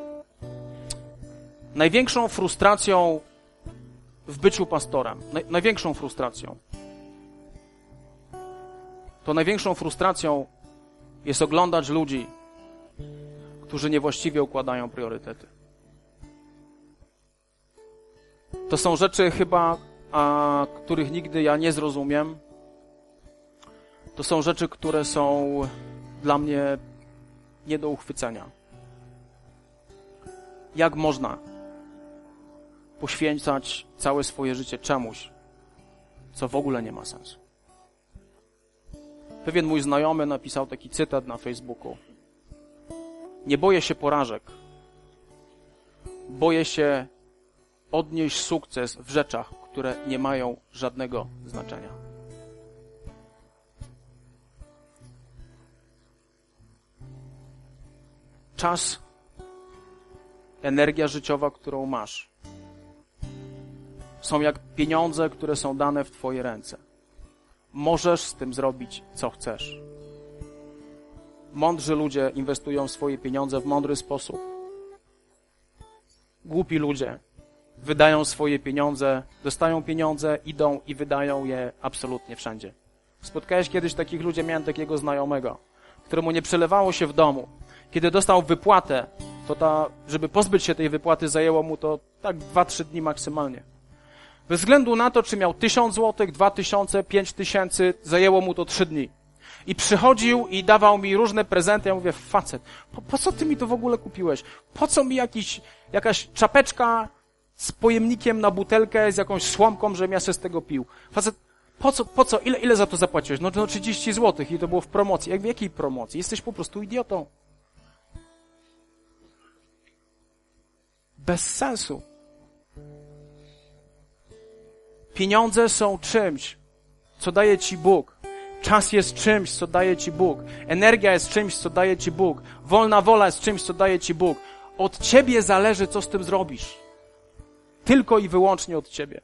największą frustracją w byciu pastorem, największą frustracją, to największą frustracją jest oglądać ludzi, którzy niewłaściwie układają priorytety. To są rzeczy chyba, których nigdy ja nie zrozumiem. To są rzeczy, które są dla mnie nie do uchwycenia. Jak można poświęcać całe swoje życie czemuś, co w ogóle nie ma sensu? Pewien mój znajomy napisał taki cytat na Facebooku. Nie boję się porażek. Boję się odnieść sukces w rzeczach, które nie mają żadnego znaczenia. Czas, energia życiowa, którą masz, są jak pieniądze, które są dane w twoje ręce. Możesz z tym zrobić, co chcesz. Mądrzy ludzie inwestują swoje pieniądze w mądry sposób. Głupi ludzie wydają swoje pieniądze, dostają pieniądze, idą i wydają je absolutnie wszędzie. Spotkałeś kiedyś takich ludzi? Miałem takiego znajomego, któremu nie przelewało się w domu. Kiedy dostał wypłatę, to żeby pozbyć się tej wypłaty, zajęło mu to tak 2-3 dni maksymalnie. Bez względu na to, czy miał 1000 złotych, 2000, 5000, zajęło mu to 3 dni. I przychodził i dawał mi różne prezenty. Ja mówię, facet, po co ty mi to w ogóle kupiłeś? Po co mi jakaś czapeczka z pojemnikiem na butelkę, z jakąś słomką, żebym ja się z tego pił? Facet, po co? Ile za to zapłaciłeś? No 30 złotych i to było w promocji. W jakiej promocji? Jesteś po prostu idiotą. Bez sensu. Pieniądze są czymś, co daje ci Bóg. Czas jest czymś, co daje ci Bóg. Energia jest czymś, co daje ci Bóg. Wolna wola jest czymś, co daje ci Bóg. Od ciebie zależy, co z tym zrobisz. Tylko i wyłącznie od ciebie.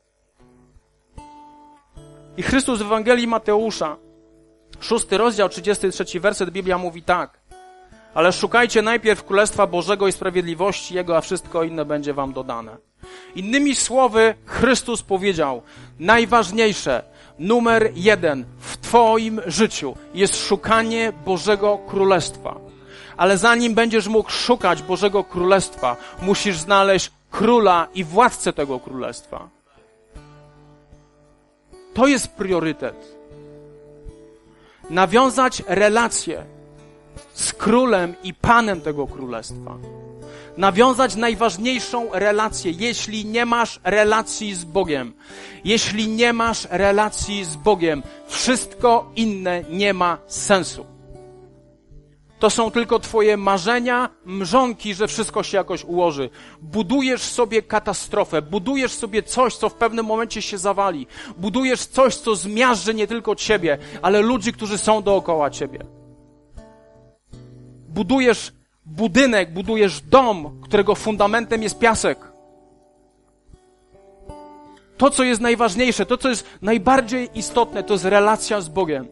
I Chrystus w Ewangelii Mateusza, 6 rozdział, 33 werset, Biblia mówi tak. Ale szukajcie najpierw Królestwa Bożego i sprawiedliwości Jego, a wszystko inne będzie wam dodane. Innymi słowy, Chrystus powiedział, najważniejsze, numer 1 w twoim życiu jest szukanie Bożego Królestwa. Ale zanim będziesz mógł szukać Bożego Królestwa, musisz znaleźć Króla i Władcę tego Królestwa. To jest priorytet. Nawiązać relacje z Królem i Panem tego Królestwa. Nawiązać najważniejszą relację. Jeśli nie masz relacji z Bogiem, jeśli nie masz relacji z Bogiem, wszystko inne nie ma sensu. To są tylko twoje marzenia, mrzonki, że wszystko się jakoś ułoży. Budujesz sobie katastrofę, budujesz sobie coś, co w pewnym momencie się zawali. Budujesz coś, co zmiażdży nie tylko ciebie, ale ludzi, którzy są dookoła ciebie. Budujesz budynek, budujesz dom, którego fundamentem jest piasek. To, co jest najważniejsze, to, co jest najbardziej istotne, to jest relacja z Bogiem.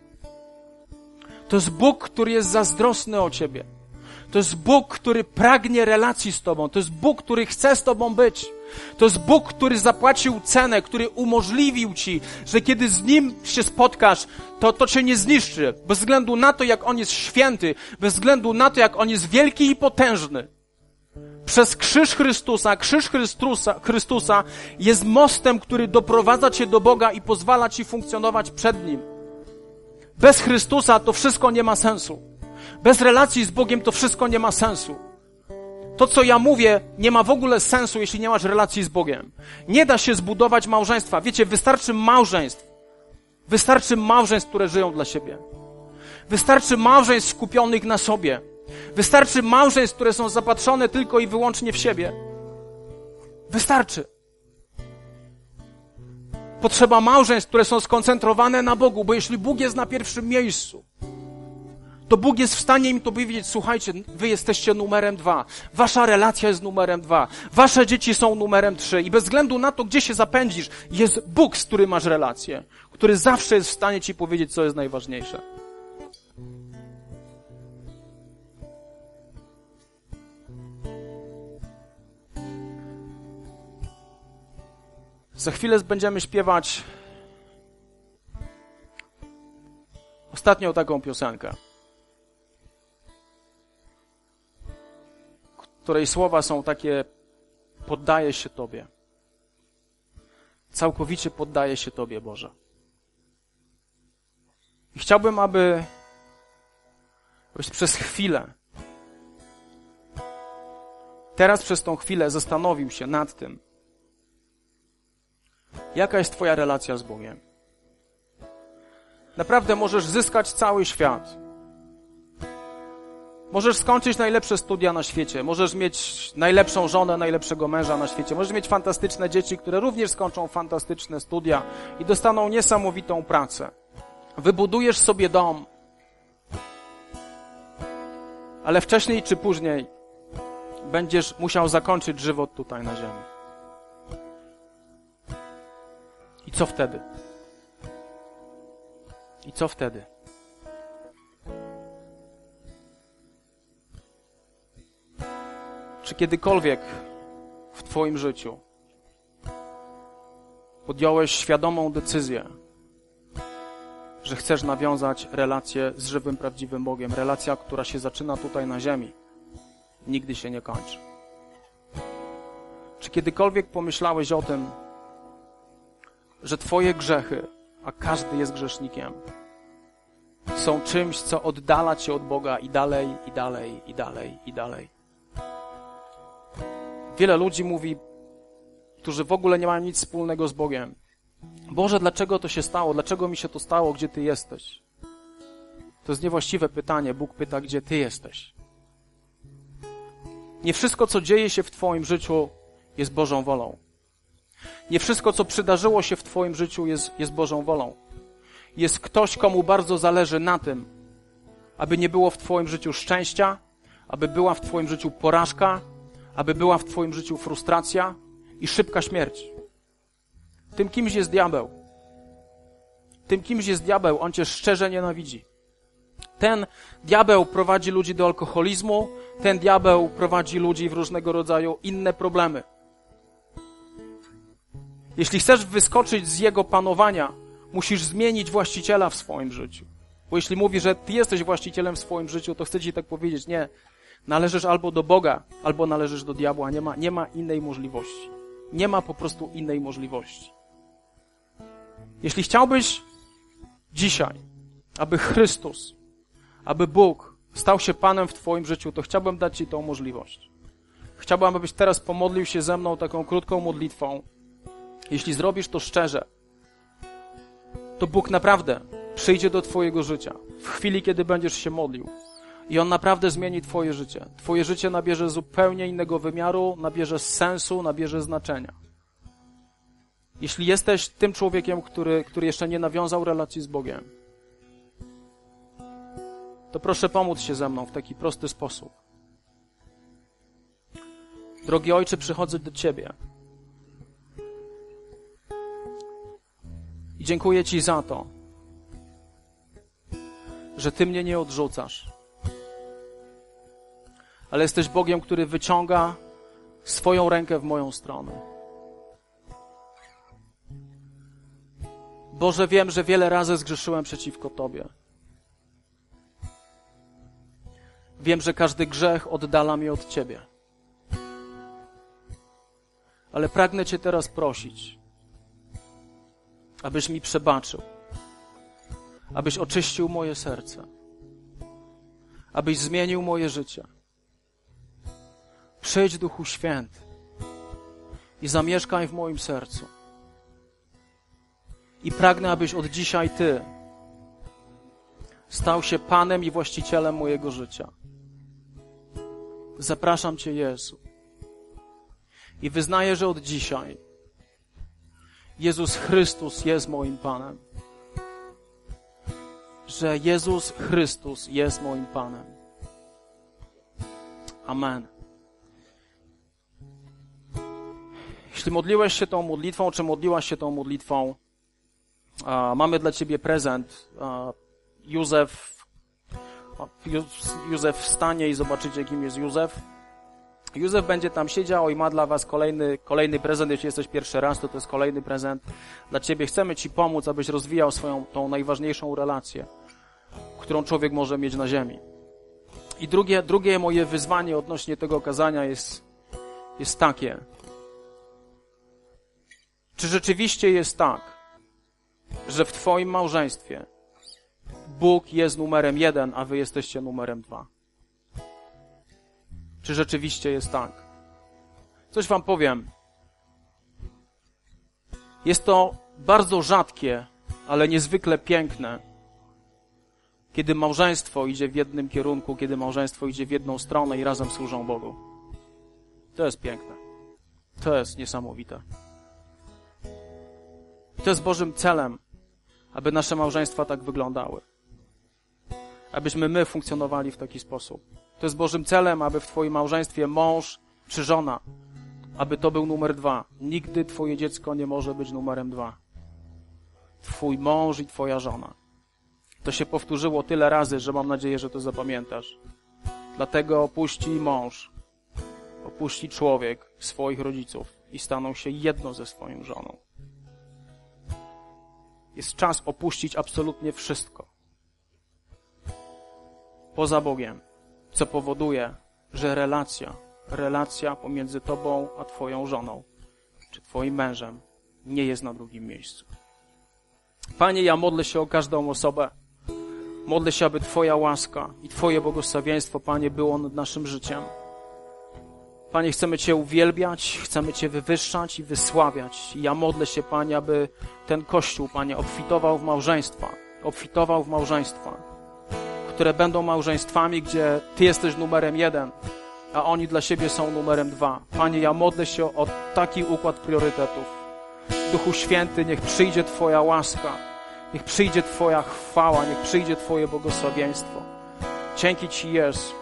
To jest Bóg, który jest zazdrosny o ciebie. To jest Bóg, który pragnie relacji z tobą. To jest Bóg, który chce z tobą być. To jest Bóg, który zapłacił cenę, który umożliwił ci, że kiedy z Nim się spotkasz, to cię nie zniszczy. Bez względu na to, jak On jest święty, bez względu na to, jak On jest wielki i potężny. Przez krzyż Chrystusa jest mostem, który doprowadza cię do Boga i pozwala ci funkcjonować przed Nim. Bez Chrystusa to wszystko nie ma sensu. Bez relacji z Bogiem to wszystko nie ma sensu. To, co ja mówię, nie ma w ogóle sensu, jeśli nie masz relacji z Bogiem. Nie da się zbudować małżeństwa. Wiecie, wystarczy małżeństw, które żyją dla siebie. Wystarczy małżeństw skupionych na sobie. Wystarczy małżeństw, które są zapatrzone tylko i wyłącznie w siebie. Wystarczy. Potrzeba małżeństw, które są skoncentrowane na Bogu, bo jeśli Bóg jest na pierwszym miejscu, to Bóg jest w stanie im to powiedzieć: słuchajcie, wy jesteście numerem 2, wasza relacja jest numerem 2, wasze dzieci są numerem 3 i bez względu na to, gdzie się zapędzisz, jest Bóg, z którym masz relację, który zawsze jest w stanie ci powiedzieć, co jest najważniejsze. Za chwilę będziemy śpiewać ostatnią taką piosenkę, której słowa są takie: poddaję się Tobie. Całkowicie poddaję się Tobie, Boże. I chciałbym, abyś przez chwilę, teraz przez tą chwilę zastanowił się nad tym, jaka jest Twoja relacja z Bogiem. Naprawdę możesz zyskać cały świat. Możesz skończyć najlepsze studia na świecie. Możesz mieć najlepszą żonę, najlepszego męża na świecie. Możesz mieć fantastyczne dzieci, które również skończą fantastyczne studia i dostaną niesamowitą pracę. Wybudujesz sobie dom. Ale wcześniej czy później będziesz musiał zakończyć żywot tutaj na ziemi. I co wtedy? I co wtedy? Czy kiedykolwiek w Twoim życiu podjąłeś świadomą decyzję, że chcesz nawiązać relację z żywym, prawdziwym Bogiem? Relacja, która się zaczyna tutaj na ziemi, nigdy się nie kończy. Czy kiedykolwiek pomyślałeś o tym, że Twoje grzechy, a każdy jest grzesznikiem, są czymś, co oddala Cię od Boga i dalej, i dalej, i dalej, i dalej? Wiele ludzi mówi, którzy w ogóle nie mają nic wspólnego z Bogiem: Boże, dlaczego to się stało? Dlaczego mi się to stało? Gdzie Ty jesteś? To jest niewłaściwe pytanie. Bóg pyta, gdzie Ty jesteś. Nie wszystko, co dzieje się w Twoim życiu, jest Bożą wolą. Nie wszystko, co przydarzyło się w Twoim życiu, jest Bożą wolą. Jest ktoś, komu bardzo zależy na tym, aby nie było w Twoim życiu szczęścia, aby była w Twoim życiu porażka, aby była w Twoim życiu frustracja i szybka śmierć. Tym kimś jest diabeł. Tym kimś jest diabeł. On Cię szczerze nienawidzi. Ten diabeł prowadzi ludzi do alkoholizmu, ten diabeł prowadzi ludzi w różnego rodzaju inne problemy. Jeśli chcesz wyskoczyć z jego panowania, musisz zmienić właściciela w swoim życiu. Bo jeśli mówi, że Ty jesteś właścicielem w swoim życiu, to chcę Ci tak powiedzieć: nie. Należysz albo do Boga, albo należysz do diabła. Nie ma innej możliwości. Nie ma po prostu innej możliwości. Jeśli chciałbyś dzisiaj, aby Chrystus, aby Bóg stał się Panem w Twoim życiu, to chciałbym dać Ci tą możliwość. Chciałbym, abyś teraz pomodlił się ze mną taką krótką modlitwą. Jeśli zrobisz to szczerze, to Bóg naprawdę przyjdzie do Twojego życia w chwili, kiedy będziesz się modlił. I On naprawdę zmieni Twoje życie. Twoje życie nabierze zupełnie innego wymiaru, nabierze sensu, nabierze znaczenia. Jeśli jesteś tym człowiekiem, który jeszcze nie nawiązał relacji z Bogiem, to proszę pomóc się ze mną w taki prosty sposób. Drogi Ojcze, przychodzę do Ciebie i dziękuję Ci za to, że Ty mnie nie odrzucasz, ale jesteś Bogiem, który wyciąga swoją rękę w moją stronę. Boże, wiem, że wiele razy zgrzeszyłem przeciwko Tobie. Wiem, że każdy grzech oddala mnie od Ciebie. Ale pragnę Cię teraz prosić, abyś mi przebaczył, abyś oczyścił moje serce, abyś zmienił moje życie. Przyjdź, Duchu Święty, i zamieszkaj w moim sercu. I pragnę, abyś od dzisiaj Ty stał się Panem i właścicielem mojego życia. Zapraszam Cię, Jezu. I wyznaję, że od dzisiaj Jezus Chrystus jest moim Panem. Że Jezus Chrystus jest moim Panem. Amen. Jeśli modliłeś się tą modlitwą, czy modliłaś się tą modlitwą, mamy dla Ciebie prezent. Józef wstanie i zobaczycie, kim jest Józef. Józef będzie tam siedział i ma dla was kolejny prezent. Jeśli jesteś pierwszy raz, to jest kolejny prezent dla Ciebie. Chcemy Ci pomóc, abyś rozwijał swoją tą najważniejszą relację, którą człowiek może mieć na ziemi. I drugie moje wyzwanie odnośnie tego kazania jest takie. Czy rzeczywiście jest tak, że w Twoim małżeństwie Bóg jest numerem 1, a wy jesteście numerem 2? Czy rzeczywiście jest tak? Coś wam powiem. Jest to bardzo rzadkie, ale niezwykle piękne, kiedy małżeństwo idzie w jednym kierunku, kiedy małżeństwo idzie w jedną stronę i razem służą Bogu. To jest piękne. To jest niesamowite. I to jest Bożym celem, aby nasze małżeństwa tak wyglądały. Abyśmy my funkcjonowali w taki sposób. To jest Bożym celem, aby w Twoim małżeństwie mąż czy żona, aby to był numer 2. Nigdy Twoje dziecko nie może być numerem 2. Twój mąż i Twoja żona. To się powtórzyło tyle razy, że mam nadzieję, że to zapamiętasz. Dlatego opuści mąż, opuści człowiek swoich rodziców i staną się jedno ze swoją żoną. Jest czas opuścić absolutnie wszystko poza Bogiem, co powoduje, że relacja pomiędzy Tobą a Twoją żoną, czy Twoim mężem nie jest na drugim miejscu. Panie, ja modlę się o każdą osobę. Modlę się, aby Twoja łaska i Twoje błogosławieństwo, Panie, było nad naszym życiem. Panie, chcemy Cię uwielbiać, chcemy Cię wywyższać i wysławiać. I ja modlę się, Panie, aby ten Kościół, Panie, obfitował w małżeństwa, które będą małżeństwami, gdzie Ty jesteś numerem 1, a oni dla siebie są numerem 2. Panie, ja modlę się o taki układ priorytetów. Duchu Święty, niech przyjdzie Twoja łaska, niech przyjdzie Twoja chwała, niech przyjdzie Twoje błogosławieństwo. Dzięki Ci, Jezu.